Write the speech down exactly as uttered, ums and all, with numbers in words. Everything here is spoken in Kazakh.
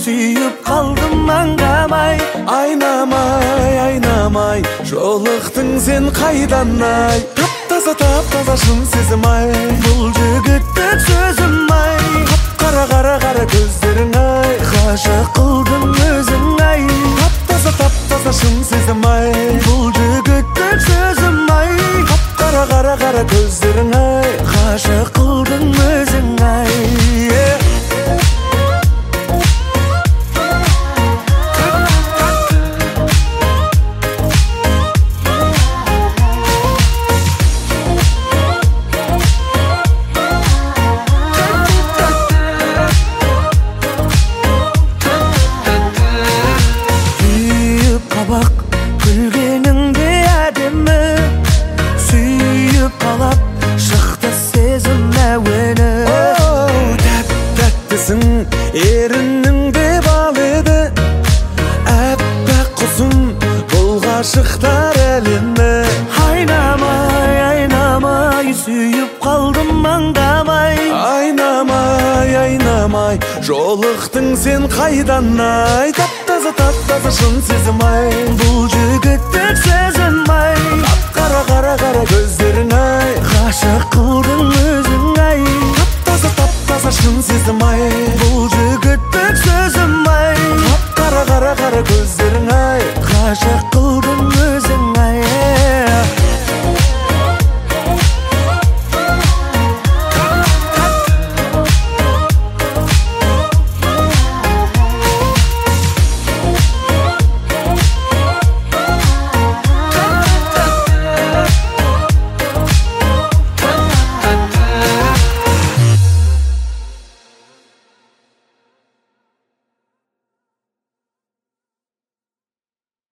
suyup kaldım angamay. Aynamay, aynamay, jolықтың sen қайдан ай. Тап-таза, тап-таза шын сезім ай. Бұл жігіттік сөзім ай. Қара, қара, қара көздерің ай. Ғашық қылдың өзің ай. Тап-таза, тап-таза шын сезім ай. Бұл жігіттік сөзім ай. Қара, қара, қара көздерің ай. Ғашық қылдың өзің ай. Күлгеніңде әдемі, сүйіп алап шықты сезім әуені. Тәп-тәттісің, ерінің де бал еді. Әппақ құсым, бұл ғашықтар әлемі. Айнамай, айнамай, сүйіп қалдым аңдамай. Айнамай, айнамай, жолықтың сен қайдан ай. Тап-таза, тап-таза шын сезім ай. Бұл жігіттік сезім ай. Қара, қара, қара көздерің ай. Ғашық қылдың өзің ай. Тап-таза, тап-таза шын сезім ай. Бұл жігіттік